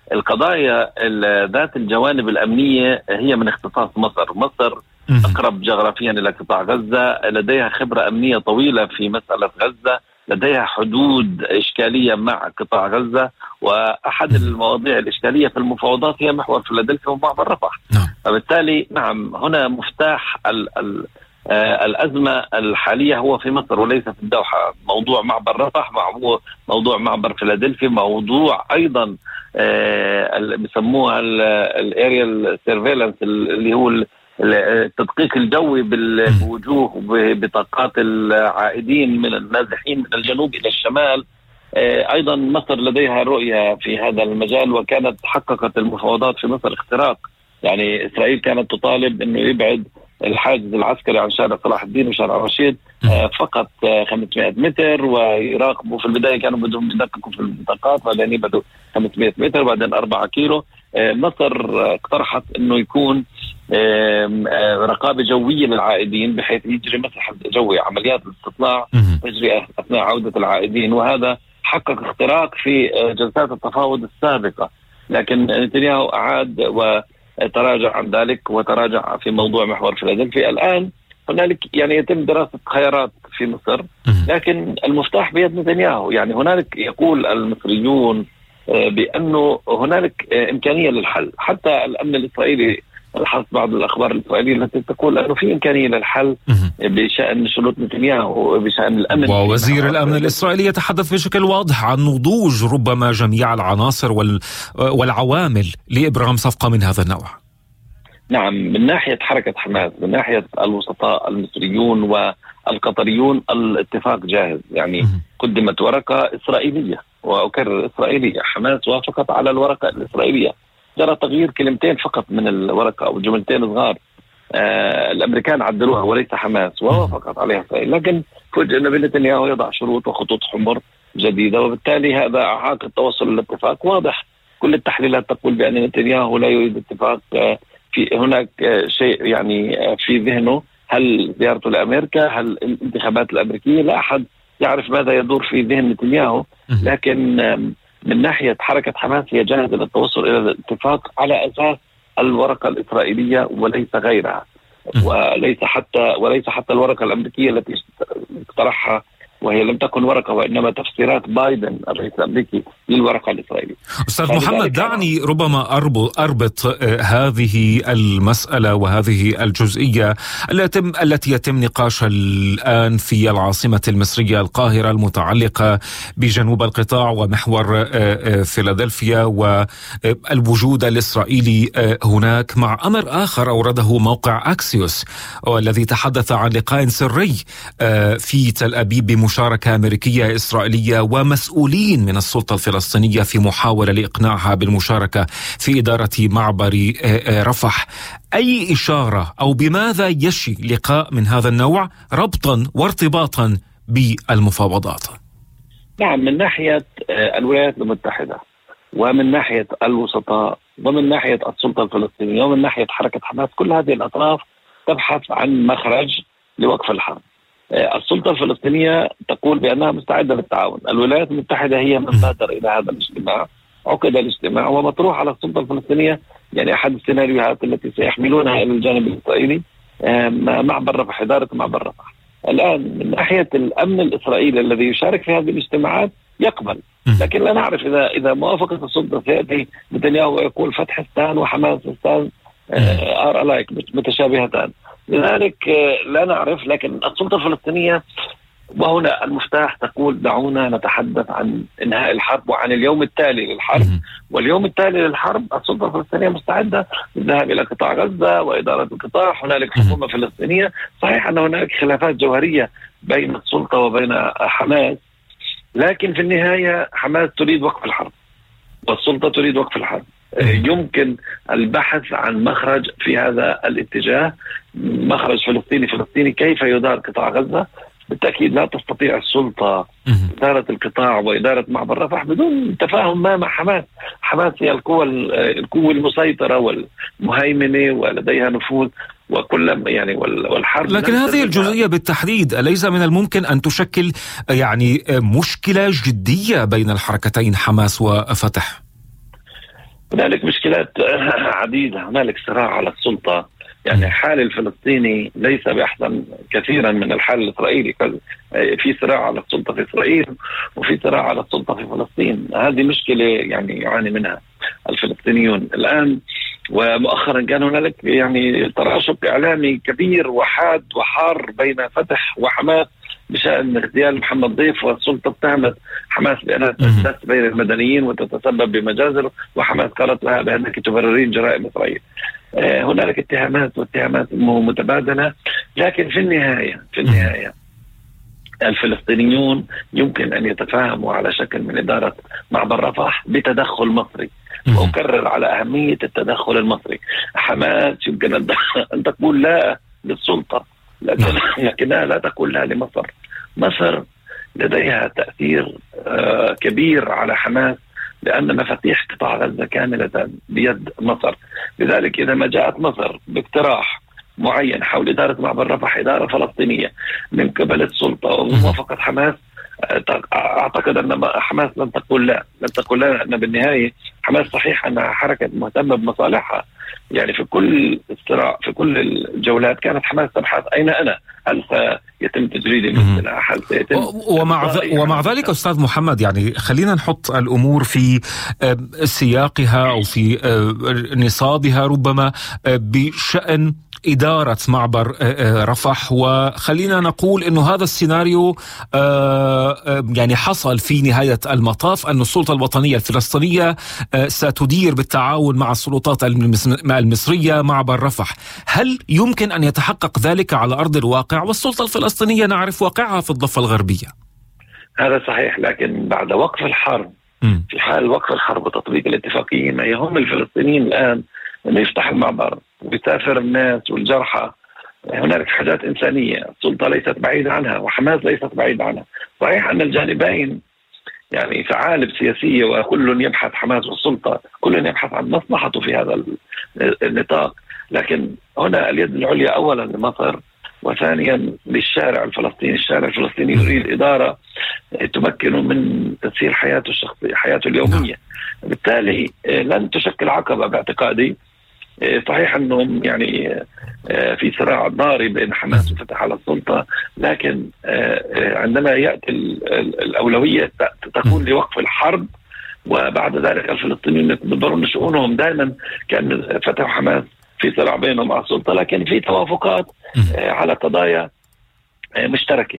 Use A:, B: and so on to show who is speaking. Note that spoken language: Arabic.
A: القضايا ذات الجوانب الأمنية هي من اختصاص مصر. مصر أقرب جغرافيا إلى قطاع غزة، لديها خبرة أمنية طويلة في مسألة غزة، لديها حدود إشكالية مع قطاع غزة، وأحد المواضيع الإشكالية في المفاوضات هي محور فيلادلفيا ومعبر رفح. فبالتالي نعم، هنا مفتاح الأزمة الحالية هو في مصر وليس في الدوحة. موضوع معبر رفح، موضوع معبر فيلادلفيا، موضوع أيضا بيسموها الاريال سيرفيلانس اللي هو التدقيق الجوي بالوجوه ببطاقات العائدين من النازحين من الجنوب إلى الشمال. أيضا مصر لديها رؤية في هذا المجال، وكانت حققت المفاوضات في مصر اختراق. يعني إسرائيل كانت تطالب أنه يبعد الحاجز العسكري عن شارع صلاح الدين وشارع رشيد فقط 500 متر، ويراقبوا في البداية كانوا بدهم يدققوا في البطاقات، بعدين يبعدوا 500 متر، بعدين 4 كيلو. مصر اقترحت أنه يكون رقابة جوية للعائدين بحيث يجري مسح جوي، عمليات الاستطلاع تجري أثناء عودة العائدين، وهذا حقق اختراق في جلسات التفاوض السابقة. لكن نتنياهو أعاد وتراجع عن ذلك، وتراجع في موضوع محور فيلادلفيا. الآن هنالك يعني يتم دراسة خيارات في مصر، لكن المفتاح بيد نتنياهو. يعني هنالك يقول المصريون بأنه هنالك إمكانية للحل. حتى الأمن الإسرائيلي، لاحظت بعض الأخبار الإسرائيلية التي تقول أنه في إمكانية للحل بشأن شروط نتنياهو وبشأن الأمن.
B: ووزير الأمن الإسرائيلي يتحدث بشكل واضح عن نضوج ربما جميع العناصر والعوامل لإبرام صفقة من هذا النوع.
A: نعم، من ناحية حركة حماس، من ناحية الوسطاء المصريون والقطريون، الاتفاق جاهز. يعني قدمت ورقة إسرائيلية، وأكرر إسرائيلية. حماس وافقت على الورقة الإسرائيلية، جرى تغيير كلمتين فقط من الورقة أو جملتين صغار. الأمريكان عدلوها وليس حماس، ووافقت عليها إسرائيل. لكن فوجئ أن نتنياهو يضع شروط وخطوط حمر جديدة، وبالتالي هذا أعاق التوصل للاتفاق. واضح كل التحليلات تقول بأن نتنياهو لا يريد اتفاق. في هناك شيء يعني في ذهنه، هل زيارته لأمريكا، هل الانتخابات الأمريكية؟ لا أحد يعرف ماذا يدور في ذهن نتنياهو. لكن من ناحية حركة حماس هي جاهزة للتوصل إلى الاتفاق على أساس الورقة الإسرائيلية وليس غيرها، وليس حتى الورقة الأمريكية التي اقترحها، وهي لم تكن ورقة وإنما تفسيرات بايدن الرئيس الأمريكي للورقة الإسرائيلية.
B: أستاذ محمد، دعني ربما أربط هذه المسألة وهذه الجزئية التي يتم نقاشها الآن في العاصمة المصرية القاهرة، المتعلقة بجنوب القطاع ومحور فيلادلفيا والوجود الإسرائيلي هناك، مع أمر آخر أورده موقع أكسيوس والذي تحدث عن لقاء سري في تل أبيب مشاركة أمريكية إسرائيلية ومسؤولين من السلطة الفلسطينية في محاولة لإقناعها بالمشاركة في إدارة معبر رفح. أي إشارة أو بماذا يشي لقاء من هذا النوع ربطا وارتباطا بالمفاوضات؟
A: نعم، من ناحية الولايات المتحدة، ومن ناحية الوسطاء، ومن ناحية السلطة الفلسطينية، ومن ناحية حركة حماس، كل هذه الأطراف تبحث عن مخرج لوقف الحرب. السلطة الفلسطينية تقول بأنها مستعدة للتعاون. الولايات المتحدة هي من بادر إلى هذا الاجتماع، عقد الاجتماع ومطروح على السلطة الفلسطينية يعني أحد السيناريوهات التي سيحملونها إلى الجانب الإسرائيلي معبر رفح، إدارة معبر رفح. الآن من ناحية الأمن الإسرائيلي الذي يشارك في هذه الاجتماعات يقبل، لكن لا نعرف إذا موافقة السلطة سيأتي نتنياهو ويقول فتح ستان وحماس ستان are alike، متشابهتان. لذلك لا نعرف. لكن السلطة الفلسطينية، وهنا المفتاح، تقول دعونا نتحدث عن إنهاء الحرب وعن اليوم التالي للحرب. واليوم التالي للحرب السلطة الفلسطينية مستعدة للذهاب إلى قطاع غزة وإدارة القطاع. هنالك حكومة فلسطينية. صحيح أن هناك خلافات جوهرية بين السلطة وبين حماس، لكن في النهاية حماس تريد وقف الحرب والسلطة تريد وقف الحرب. يمكن البحث عن مخرج في هذا الاتجاه، مخرج فلسطيني كيف يدار قطاع غزة. بالتأكيد لا تستطيع السلطة إدارة القطاع وإدارة معبر رفح بدون تفاهم مع حماس. حماس هي القوة المسيطرة والمهيمنة ولديها نفوذ وكل يعني والحرب.
B: لكن هذه الجزئية بالتحديد أليس من الممكن أن تشكل يعني مشكلة جدية بين الحركتين حماس وفتح؟
A: هنالك مشكلات عديدة. هنالك صراع على السلطة، يعني الحال الفلسطيني ليس بأحسن كثيرا من الحال الإسرائيلي. في صراع على السلطة في إسرائيل وفي صراع على السلطة في فلسطين. هذه مشكلة يعني يعاني منها الفلسطينيون الآن. ومؤخرا كان هنالك يعني تراشق إعلامي كبير وحاد وحار بين فتح وحماس بشأن اغتيال محمد ضيف، والسلطة اتهمت حماس بأنها تدس بين المدنيين وتتسبب بمجازر، وحماس قالت لها بأنك تبررين جرائم إسرائيل. هنالك اتهامات متبادلة، لكن في النهاية الفلسطينيون يمكن أن يتفاهموا على شكل من إدارة معبر رفح بتدخل مصري. وأكرر على أهمية التدخل المصري. حماس يمكن أن تقول لا للسلطة، لكنها لا تقول لا لمصر. مصر لديها تأثير كبير على حماس، لأن مفاتيح قطاع غزة كاملة بيد مصر. لذلك إذا ما جاءت مصر باقتراح معين حول إدارة معبر رفح إدارة فلسطينية من قبل السلطة وموافقة حماس، أعتقد أن حماس لن تقول لا. لأن بالنهاية حماس صحيح أنها حركة مهتمة بمصالحها، يعني في كل الصراع في كل الجولات كانت حماس تبحث أين أنا، هل سيتم تجريد المسلح، هل سيتم
B: ومع ذلك أستاذ محمد، يعني خلينا نحط الأمور في سياقها أو في نصابها ربما بشأن إدارة معبر رفح. وخلينا نقول إنه هذا السيناريو يعني حصل في نهاية المطاف، أن السلطة الوطنية الفلسطينية ستدير بالتعاون مع السلطات المصرية معبر رفح. هل يمكن أن يتحقق ذلك على أرض الواقع؟ والسلطة الفلسطينية نعرف واقعها في الضفة الغربية.
A: هذا صحيح، لكن بعد وقف الحرب، في حال وقف الحرب وتطبيق الاتفاقية، ما يهم الفلسطينيين الآن أنه يفتح المعبر ويسافر الناس والجرحى. هنالك حاجات إنسانية السلطة ليست بعيدة عنها وحماس ليست بعيدة عنها. صحيح أن الجانبين يعني ثعالب سياسية، وكل يبحث، حماس والسلطة كل يبحث عن مصلحته في هذا النطاق، لكن هنا اليد العليا أولا لمصر، وثانيا للشارع الفلسطيني. الشارع الفلسطيني يريد إدارة تمكنه من تسيير حياته الشخصية، حياته اليومية. بالتالي لن تشكل عقبة باعتقادي. صحيح أنهم يعني في صراع ناري بين حماس وفتح على السلطة، لكن عندما يأتي الأولوية تكون لوقف الحرب، وبعد ذلك الفلسطينيين يتدبرون شؤونهم. دائما كان فتح وحماس في صراع بينهم مع السلطة، لكن في توافقات على قضايا مشتركة.